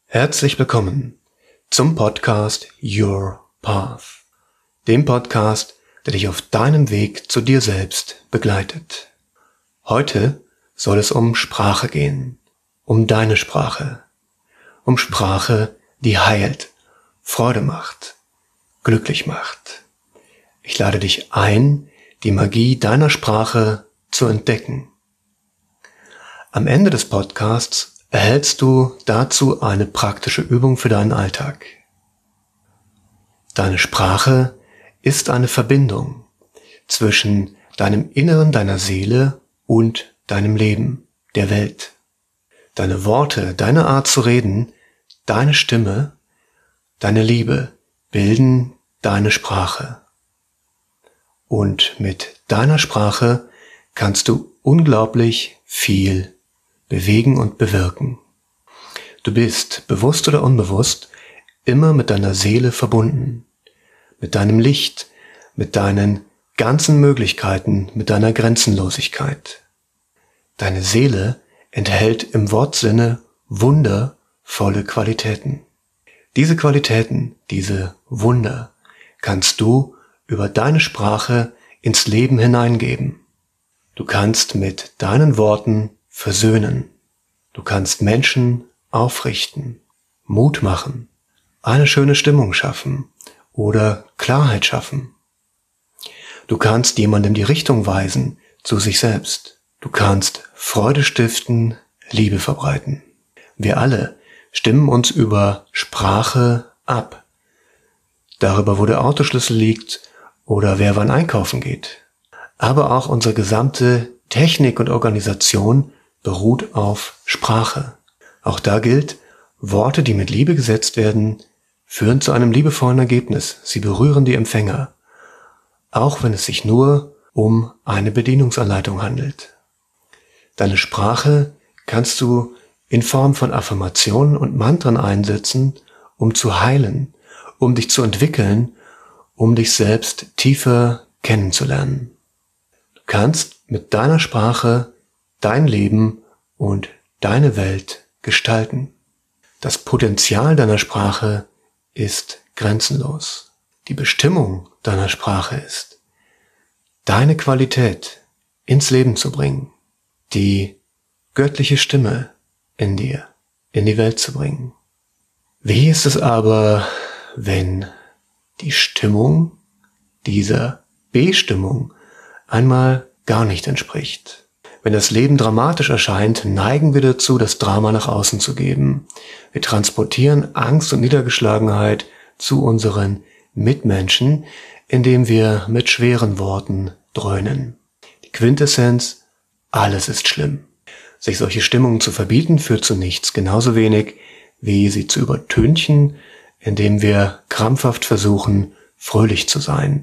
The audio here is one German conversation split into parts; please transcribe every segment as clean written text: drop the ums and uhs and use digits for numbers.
Herzlich willkommen zum Podcast Your Path, dem Podcast, der dich auf deinem Weg zu dir selbst begleitet. Heute soll es um Sprache gehen, um deine Sprache, um Sprache, die heilt, Freude macht, glücklich macht. Ich lade dich ein, die Magie deiner Sprache zu entdecken. Am Ende des Podcasts erhältst du dazu eine praktische Übung für deinen Alltag. Deine Sprache ist eine Verbindung zwischen deinem Inneren, deiner Seele und deinem Leben, der Welt. Deine Worte, deine Art zu reden, deine Stimme, deine Liebe bilden deine Sprache. Und mit deiner Sprache kannst du unglaublich viel bewegen und bewirken. Du bist, bewusst oder unbewusst, immer mit deiner Seele verbunden, mit deinem Licht, mit deinen ganzen Möglichkeiten, mit deiner Grenzenlosigkeit. Deine Seele enthält im Wortsinne wundervolle Qualitäten. Diese Qualitäten, diese Wunder, kannst du über deine Sprache ins Leben hineingeben. Du kannst mit deinen Worten versöhnen. Du kannst Menschen aufrichten, Mut machen, eine schöne Stimmung schaffen oder Klarheit schaffen. Du kannst jemandem die Richtung weisen zu sich selbst. Du kannst Freude stiften, Liebe verbreiten. Wir alle stimmen uns über Sprache ab. Darüber, wo der Autoschlüssel liegt oder wer wann einkaufen geht. Aber auch unsere gesamte Technik und Organisation beruht auf Sprache. Auch da gilt, Worte, die mit Liebe gesetzt werden, führen zu einem liebevollen Ergebnis. Sie berühren die Empfänger, auch wenn es sich nur um eine Bedienungsanleitung handelt. Deine Sprache kannst du in Form von Affirmationen und Mantren einsetzen, um zu heilen, um dich zu entwickeln, um dich selbst tiefer kennenzulernen. Du kannst mit deiner Sprache dein Leben und deine Welt gestalten. Das Potenzial deiner Sprache ist grenzenlos. Die Bestimmung deiner Sprache ist, deine Qualität ins Leben zu bringen, die göttliche Stimme in dir in die Welt zu bringen. Wie ist es aber, wenn die Stimmung dieser Bestimmung einmal gar nicht entspricht? Wenn das Leben dramatisch erscheint, neigen wir dazu, das Drama nach außen zu geben. Wir transportieren Angst und Niedergeschlagenheit zu unseren Mitmenschen, indem wir mit schweren Worten dröhnen. Die Quintessenz: alles ist schlimm. Sich solche Stimmungen zu verbieten, führt zu nichts, genauso wenig wie sie zu übertünchen, indem wir krampfhaft versuchen, fröhlich zu sein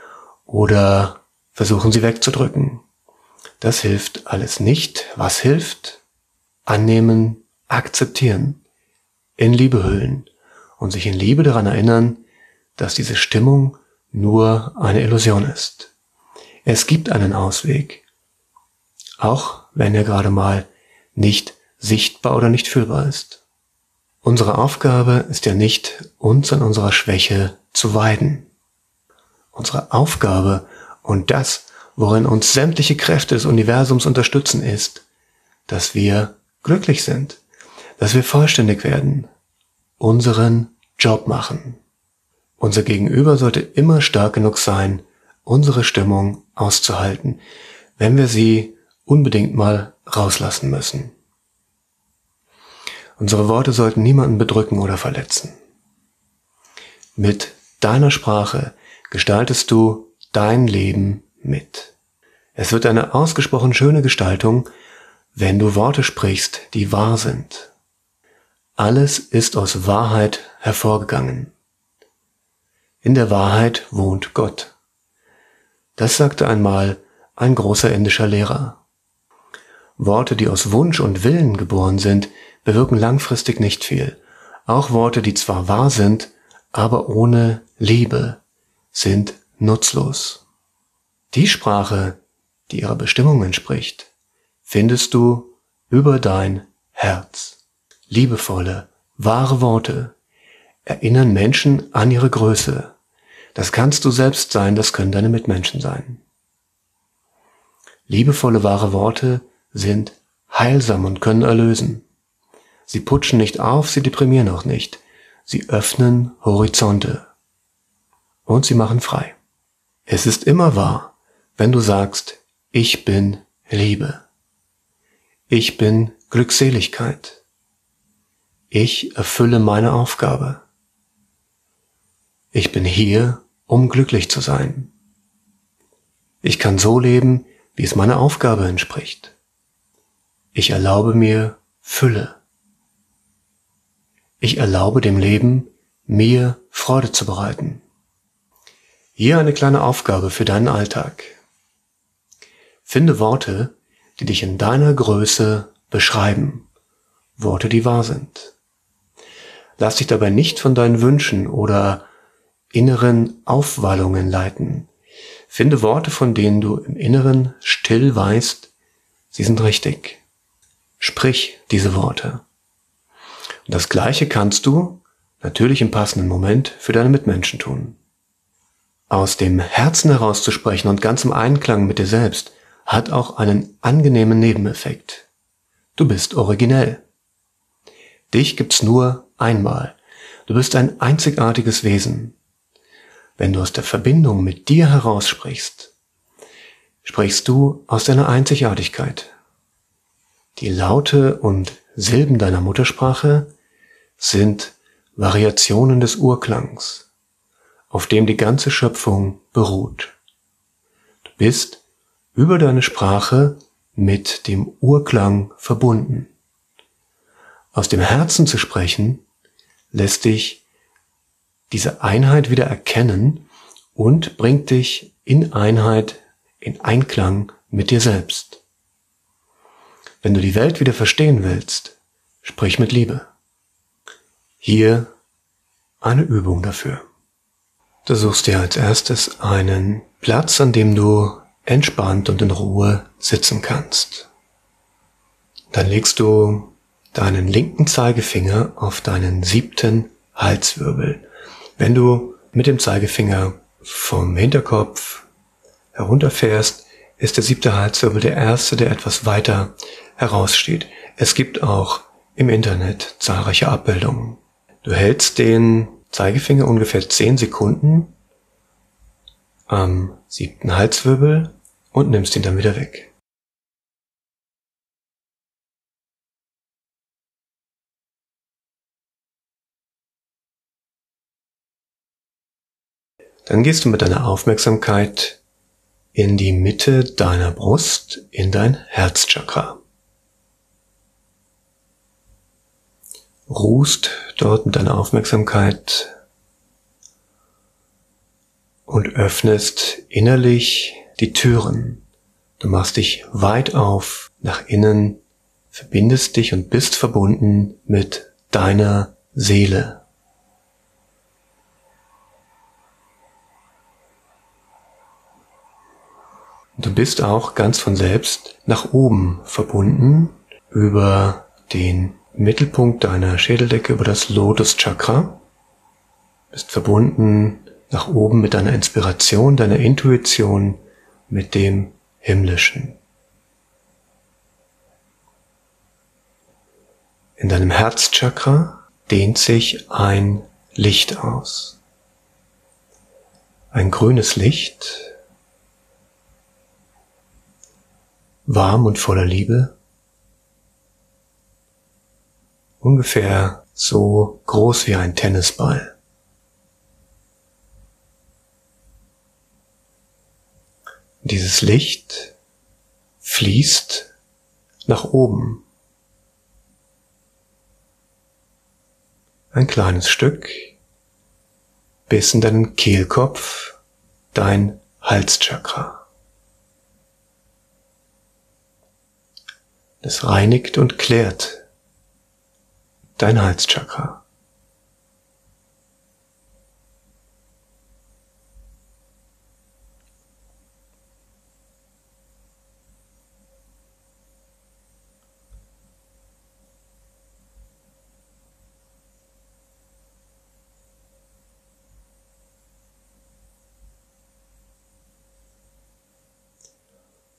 oder versuchen, sie wegzudrücken. Das hilft alles nicht. Was hilft? Annehmen, akzeptieren, in Liebe hüllen und sich in Liebe daran erinnern, dass diese Stimmung nur eine Illusion ist. Es gibt einen Ausweg, auch wenn er gerade mal nicht sichtbar oder nicht fühlbar ist. Unsere Aufgabe ist ja nicht, uns an unserer Schwäche zu weiden. Unsere Aufgabe und das, worin uns sämtliche Kräfte des Universums unterstützen, ist, dass wir glücklich sind, dass wir vollständig werden, unseren Job machen. Unser Gegenüber sollte immer stark genug sein, unsere Stimmung auszuhalten, wenn wir sie unbedingt mal rauslassen müssen. Unsere Worte sollten niemanden bedrücken oder verletzen. Mit deiner Sprache gestaltest du dein Leben mit. Es wird eine ausgesprochen schöne Gestaltung, wenn du Worte sprichst, die wahr sind. Alles ist aus Wahrheit hervorgegangen. In der Wahrheit wohnt Gott. Das sagte einmal ein großer indischer Lehrer. Worte, die aus Wunsch und Willen geboren sind, bewirken langfristig nicht viel. Auch Worte, die zwar wahr sind, aber ohne Liebe, sind nutzlos. Die Sprache, die ihrer Bestimmung entspricht, findest du über dein Herz. Liebevolle, Wahre Worte erinnern Menschen an ihre Größe. Das kannst du selbst sein, das können deine Mitmenschen sein. Liebevolle, wahre Worte sind heilsam und können erlösen. Sie putschen nicht auf, sie deprimieren auch nicht. Sie öffnen Horizonte. Und sie machen frei. Es ist immer wahr, wenn du sagst, ich bin Liebe. Ich bin Glückseligkeit. Ich erfülle meine Aufgabe. Ich bin hier, um glücklich zu sein. Ich kann so leben, wie es meiner Aufgabe entspricht. Ich erlaube mir Fülle. Ich erlaube dem Leben, mir Freude zu bereiten. Hier eine kleine Aufgabe für deinen Alltag. Finde Worte, die dich in deiner Größe beschreiben. Worte, die wahr sind. Lass dich dabei nicht von deinen Wünschen oder inneren Aufwallungen leiten. Finde Worte, von denen du im Inneren still weißt, sie sind richtig. Sprich diese Worte. Und das Gleiche kannst du, natürlich im passenden Moment, für deine Mitmenschen tun. Aus dem Herzen heraus zu sprechen und ganz im Einklang mit dir selbst hat auch einen angenehmen Nebeneffekt. Du bist originell. Dich gibt's nur einmal. Du bist ein einzigartiges Wesen. Wenn du aus der Verbindung mit dir heraus sprichst, sprichst du aus deiner Einzigartigkeit. Die Laute und Silben deiner Muttersprache sind Variationen des Urklangs, auf dem die ganze Schöpfung beruht. Du bist über deine Sprache mit dem Urklang verbunden. Aus dem Herzen zu sprechen, lässt dich diese Einheit wieder erkennen und bringt dich in Einheit, in Einklang mit dir selbst. Wenn du die Welt wieder verstehen willst, sprich mit Liebe. Hier eine Übung dafür. Du suchst dir als erstes einen Platz, an dem du entspannt und in Ruhe sitzen kannst. Dann legst du deinen linken Zeigefinger auf deinen 7. Halswirbel. Wenn du mit dem Zeigefinger vom Hinterkopf herunterfährst, ist der 7. Halswirbel der erste, der etwas weiter heraussteht. Es gibt auch im Internet zahlreiche Abbildungen. Du hältst den Zeigefinger ungefähr 10 Sekunden am 7. Halswirbel und nimmst ihn dann wieder weg. Dann gehst du mit deiner Aufmerksamkeit in die Mitte deiner Brust, in dein Herzchakra. Ruhst dort mit deiner Aufmerksamkeit und öffnest innerlich die Türen. Du machst dich weit auf nach innen, verbindest dich und bist verbunden mit deiner Seele. Du bist auch ganz von selbst nach oben verbunden über den Mittelpunkt deiner Schädeldecke, über das Lotuschakra. Bist verbunden nach oben mit deiner Inspiration, deiner Intuition, mit dem Himmlischen. In deinem Herzchakra dehnt sich ein Licht aus. Ein grünes Licht, warm und voller Liebe, ungefähr so groß wie ein Tennisball. Dieses Licht fließt nach oben. Ein kleines Stück bis in deinen Kehlkopf, dein Halschakra. Es reinigt und klärt dein Halschakra.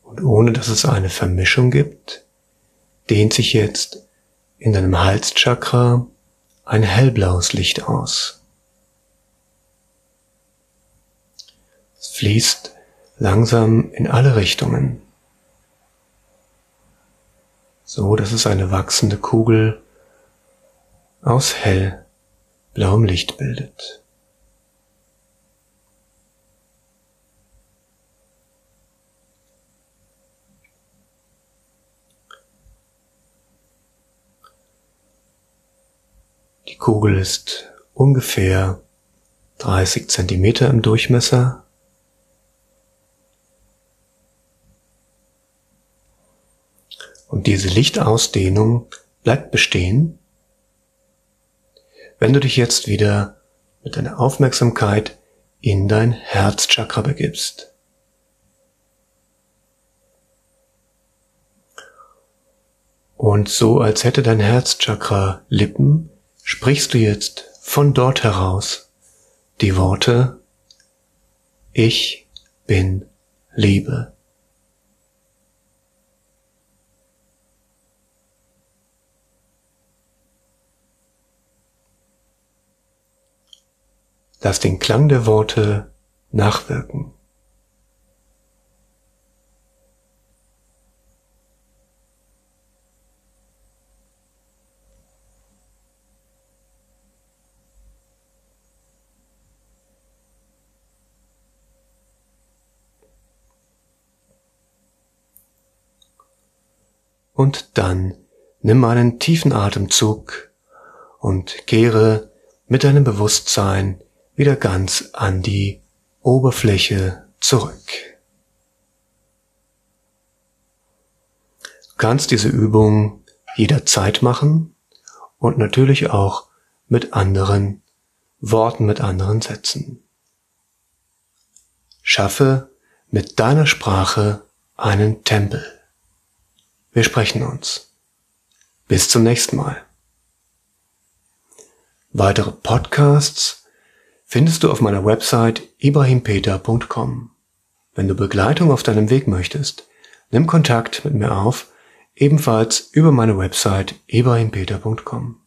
Und ohne dass es eine Vermischung gibt, dehnt sich jetzt in deinem Halschakra ein hellblaues Licht aus. Es fließt langsam in alle Richtungen, so dass es eine wachsende Kugel aus hellblauem Licht bildet. Die Kugel ist ungefähr 30 Zentimeter im Durchmesser. Und diese Lichtausdehnung bleibt bestehen, wenn du dich jetzt wieder mit deiner Aufmerksamkeit in dein Herzchakra begibst. Und so als hätte dein Herzchakra Lippen, sprichst du jetzt von dort heraus die Worte: Ich bin Liebe. Lass den Klang der Worte nachwirken. Und dann nimm einen tiefen Atemzug und kehre mit deinem Bewusstsein wieder ganz an die Oberfläche zurück. Du kannst diese Übung jederzeit machen und natürlich auch mit anderen Worten, mit anderen Sätzen. Schaffe mit deiner Sprache einen Tempel. Wir sprechen uns. Bis zum nächsten Mal. Weitere Podcasts findest du auf meiner Website ibrahimpeter.com. Wenn du Begleitung auf deinem Weg möchtest, nimm Kontakt mit mir auf, ebenfalls über meine Website ibrahimpeter.com.